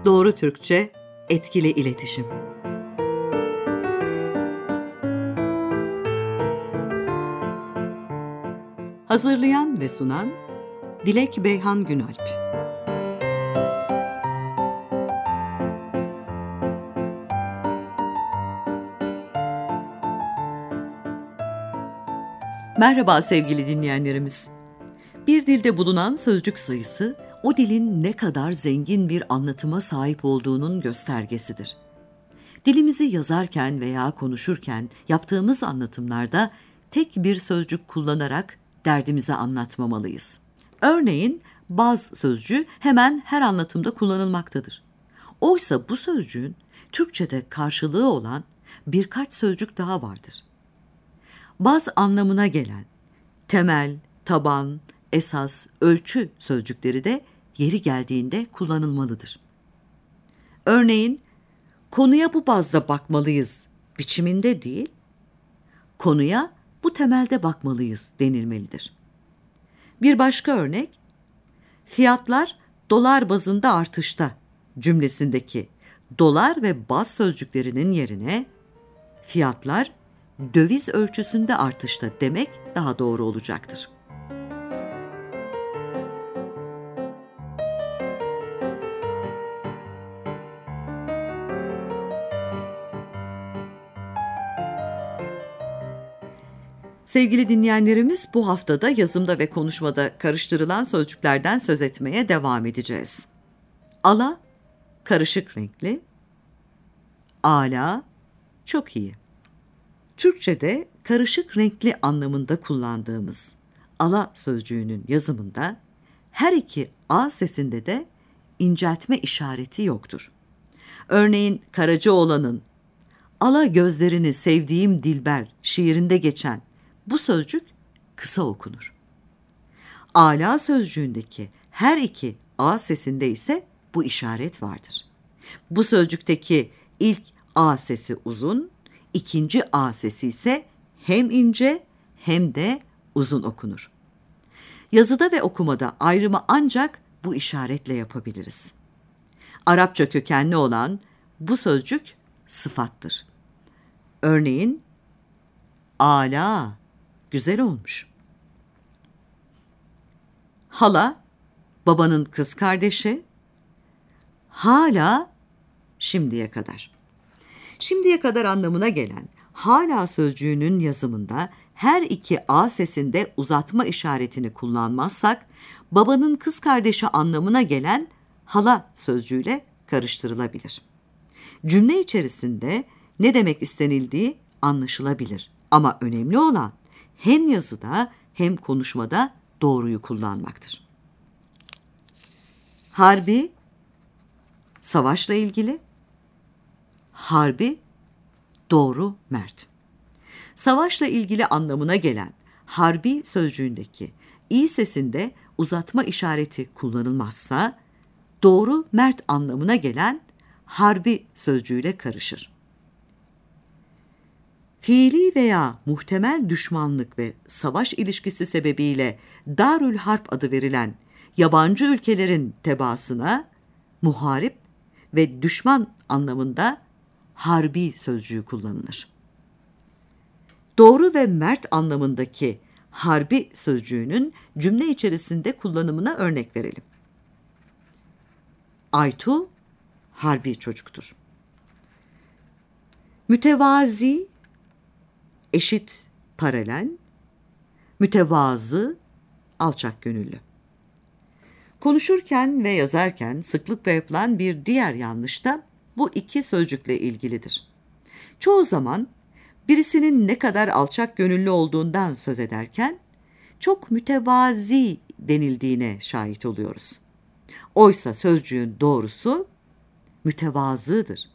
Doğru Türkçe, etkili iletişim. Hazırlayan ve sunan Dilek Beyhan Günalp. Merhaba sevgili dinleyenlerimiz. Bir dilde bulunan sözcük sayısı, o dilin ne kadar zengin bir anlatıma sahip olduğunun göstergesidir. Dilimizi yazarken veya konuşurken yaptığımız anlatımlarda tek bir sözcük kullanarak derdimizi anlatmamalıyız. Örneğin baz sözcüğü hemen her anlatımda kullanılmaktadır. Oysa bu sözcüğün Türkçe'de karşılığı olan birkaç sözcük daha vardır. Baz anlamına gelen temel, taban, esas, ölçü sözcükleri de yeri geldiğinde kullanılmalıdır. Örneğin, konuya bu bazda bakmalıyız biçiminde değil, konuya bu temelde bakmalıyız denilmelidir. Bir başka örnek, fiyatlar dolar bazında artışta cümlesindeki dolar ve baz sözcüklerinin yerine fiyatlar döviz ölçüsünde artışta demek daha doğru olacaktır. Sevgili dinleyenlerimiz, bu haftada yazımda ve konuşmada karıştırılan sözcüklerden söz etmeye devam edeceğiz. Ala, karışık renkli. Ala, çok iyi. Türkçe'de karışık renkli anlamında kullandığımız ala sözcüğünün yazımında her iki a sesinde de inceltme işareti yoktur. Örneğin Karacaoğlan'ın "Ala gözlerini sevdiğim dilber" şiirinde geçen bu sözcük kısa okunur. Ala sözcüğündeki her iki a sesinde ise bu işaret vardır. Bu sözcükteki ilk a sesi uzun, ikinci a sesi ise hem ince hem de uzun okunur. Yazıda ve okumada ayrımı ancak bu işaretle yapabiliriz. Arapça kökenli olan bu sözcük sıfattır. Örneğin, ala, güzel olmuş. Hala, babanın kız kardeşi. Hala, şimdiye kadar. Şimdiye kadar anlamına gelen hala sözcüğünün yazımında her iki a sesinde uzatma işaretini kullanmazsak, babanın kız kardeşi anlamına gelen hala sözcüğüyle karıştırılabilir. Cümle içerisinde ne demek istenildiği anlaşılabilir. Ama önemli olan hem yazıda hem konuşmada doğruyu kullanmaktır. Harbi, savaşla ilgili. Harbi, doğru, mert. Savaşla ilgili anlamına gelen harbi sözcüğündeki i sesinde uzatma işareti kullanılmazsa, doğru, mert anlamına gelen harbi sözcüğüyle karışır. Fiili veya muhtemel düşmanlık ve savaş ilişkisi sebebiyle Darül Harp adı verilen yabancı ülkelerin tebaasına muharip ve düşman anlamında harbi sözcüğü kullanılır. Doğru ve mert anlamındaki harbi sözcüğünün cümle içerisinde kullanımına örnek verelim. Aytu, harbi çocuktur. Mütevazi, eşit, paralel. Mütevazı, alçak gönüllü. Konuşurken ve yazarken sıklıkla yapılan bir diğer yanlış da bu iki sözcükle ilgilidir. Çoğu zaman birisinin ne kadar alçak gönüllü olduğundan söz ederken çok mütevazi denildiğine şahit oluyoruz. Oysa sözcüğün doğrusu mütevazıdır.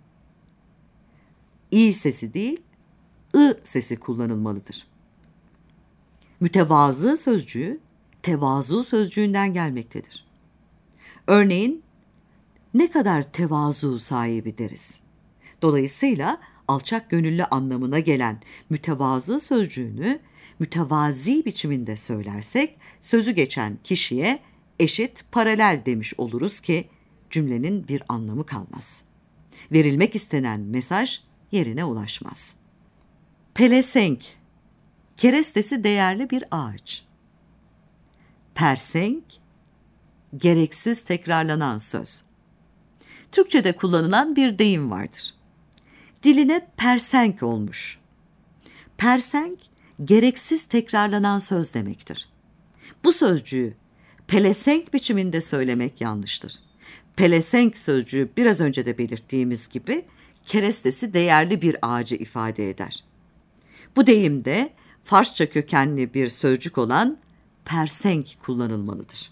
İ sesi değil, ı sesi kullanılmalıdır. Mütevazı sözcüğü tevazu sözcüğünden gelmektedir. Örneğin, ne kadar tevazu sahibi deriz. Dolayısıyla alçak gönüllü anlamına gelen mütevazı sözcüğünü mütevazi biçiminde söylersek, sözü geçen kişiye eşit, paralel demiş oluruz ki cümlenin bir anlamı kalmaz. Verilmek istenen mesaj yerine ulaşmaz. Pelesenk, kerestesi değerli bir ağaç. Persenk, gereksiz tekrarlanan söz. Türkçe'de kullanılan bir deyim vardır. Diline persenk olmuş. Persenk, gereksiz tekrarlanan söz demektir. Bu sözcüğü pelesenk biçiminde söylemek yanlıştır. Pelesenk sözcüğü biraz önce de belirttiğimiz gibi kerestesi değerli bir ağacı ifade eder. Bu deyimde Farsça kökenli bir sözcük olan persenk kullanılmalıdır.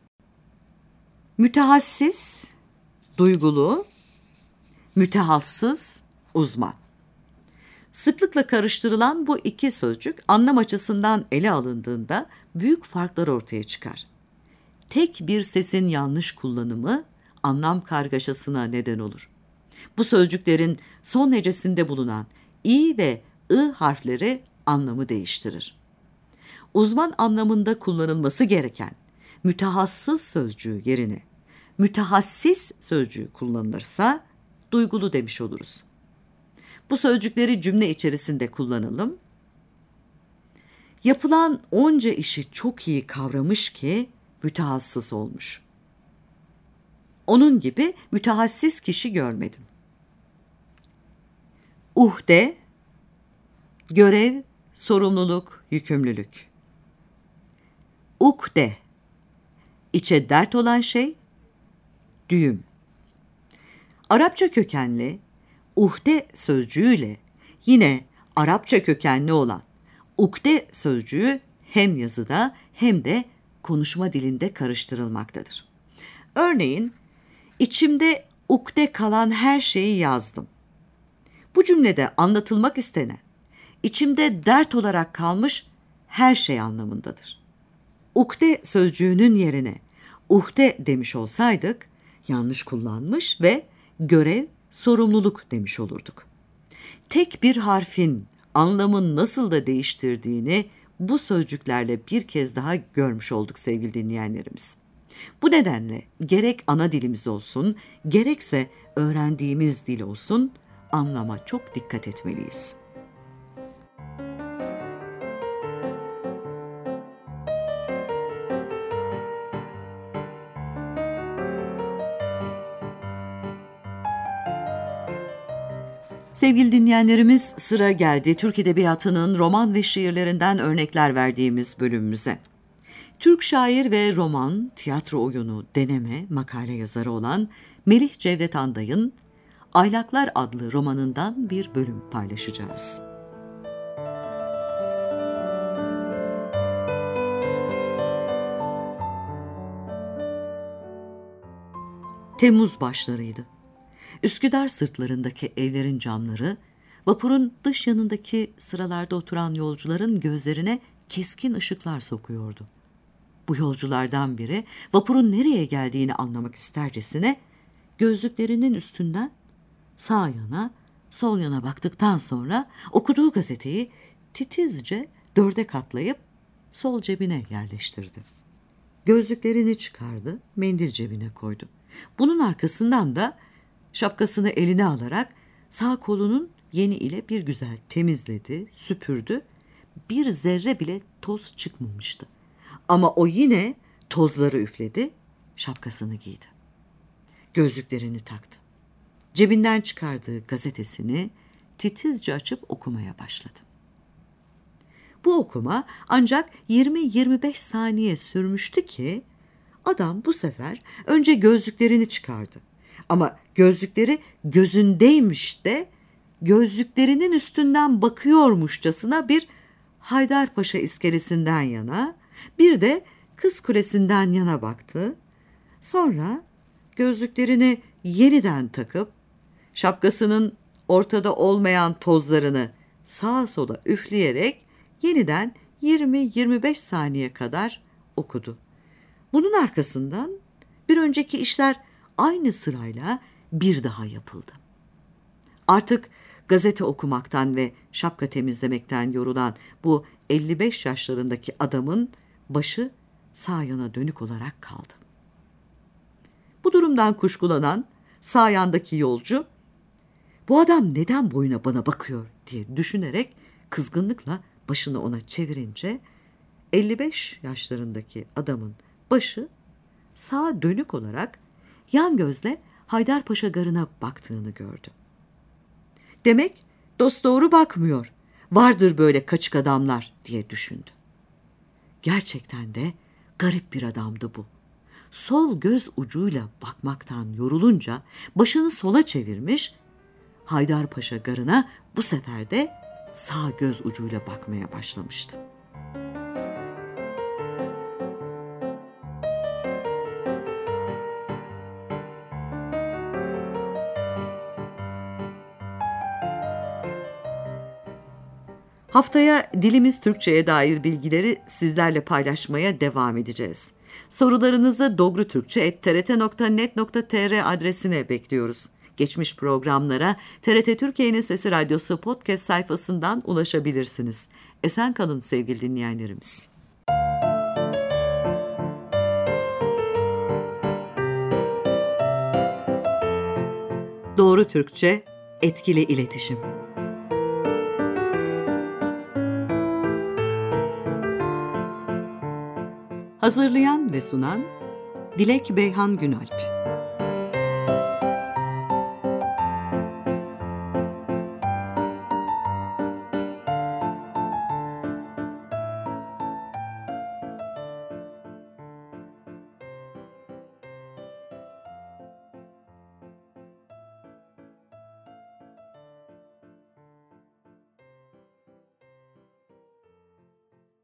Mütehassis, duygulu, mütehassıs, uzman. Sıklıkla karıştırılan bu iki sözcük anlam açısından ele alındığında büyük farklar ortaya çıkar. Tek bir sesin yanlış kullanımı anlam kargaşasına neden olur. Bu sözcüklerin son hecesinde bulunan i ve ı harfleri anlamı değiştirir. Uzman anlamında kullanılması gereken mütehassıs sözcüğü yerine mütehassis sözcüğü kullanılırsa duygulu demiş oluruz. Bu sözcükleri cümle içerisinde kullanalım. Yapılan onca işi çok iyi kavramış ki mütehassıs olmuş. Onun gibi mütehassis kişi görmedim. Uhde, görev, sorumluluk, yükümlülük. Ukde, içe dert olan şey, düğüm. Arapça kökenli uhde sözcüğüyle yine Arapça kökenli olan ukde sözcüğü hem yazıda hem de konuşma dilinde karıştırılmaktadır. Örneğin, içimde ukde kalan her şeyi yazdım. Bu cümlede anlatılmak istenen, içimde dert olarak kalmış her şey anlamındadır. Ukde sözcüğünün yerine uhde demiş olsaydık, yanlış kullanmış ve görev, sorumluluk demiş olurduk. Tek bir harfin anlamın nasıl da değiştirdiğini bu sözcüklerle bir kez daha görmüş olduk sevgili dinleyenlerimiz. Bu nedenle gerek ana dilimiz olsun, gerekse öğrendiğimiz dil olsun, anlama çok dikkat etmeliyiz. Sevgili dinleyenlerimiz, sıra geldi Türk Edebiyatı'nın roman ve şiirlerinden örnekler verdiğimiz bölümümüze. Türk şair ve roman, tiyatro oyunu, deneme, makale yazarı olan Melih Cevdet Anday'ın Aylaklar adlı romanından bir bölüm paylaşacağız. Temmuz başlarıydı. Üsküdar sırtlarındaki evlerin camları, vapurun dış yanındaki sıralarda oturan yolcuların gözlerine keskin ışıklar sokuyordu. Bu yolculardan biri vapurun nereye geldiğini anlamak istercesine gözlüklerinin üstünden sağ yana, sol yana baktıktan sonra okuduğu gazeteyi titizce 4'e katlayıp sol cebine yerleştirdi. Gözlüklerini çıkardı, mendil cebine koydu. Bunun arkasından da şapkasını eline alarak sağ kolunun yeni ile bir güzel temizledi, süpürdü. Bir zerre bile toz çıkmamıştı. Ama o yine tozları üfledi, şapkasını giydi. Gözlüklerini taktı. Cebinden çıkardığı gazetesini titizce açıp okumaya başladı. Bu okuma ancak 20-25 saniye sürmüştü ki adam bu sefer önce gözlüklerini çıkardı. Ama gözlükleri gözündeymiş de gözlüklerinin üstünden bakıyormuşçasına bir Haydarpaşa iskelesinden yana, bir de Kız Kulesi'nden yana baktı. Sonra gözlüklerini yeniden takıp şapkasının ortada olmayan tozlarını sağa sola üfleyerek yeniden 20-25 saniye kadar okudu. Bunun arkasından bir önceki işler aynı sırayla bir daha yapıldı. Artık gazete okumaktan ve şapka temizlemekten yorulan bu 55 yaşlarındaki adamın başı sağ yana dönük olarak kaldı. Bu durumdan kuşkulanan sağ yandaki yolcu, "Bu adam neden boyuna bana bakıyor?" diye düşünerek kızgınlıkla başını ona çevirince 55 yaşlarındaki adamın başı sağa dönük olarak yan gözle Haydarpaşa Garı'na baktığını gördü. Demek dosdoğru bakmıyor, vardır böyle kaçık adamlar diye düşündü. Gerçekten de garip bir adamdı bu. Sol göz ucuyla bakmaktan yorulunca başını sola çevirmiş, Haydarpaşa Garı'na bu sefer de sağ göz ucuyla bakmaya başlamıştı. Haftaya dilimiz Türkçe'ye dair bilgileri sizlerle paylaşmaya devam edeceğiz. Sorularınızı dogrutürkçe@trt.net.tr adresine bekliyoruz. Geçmiş programlara TRT Türkiye'nin Sesi Radyosu podcast sayfasından ulaşabilirsiniz. Esen kalın sevgili dinleyenlerimiz. Doğru Türkçe, etkili iletişim. Hazırlayan ve sunan Dilek Beyhan Günalp.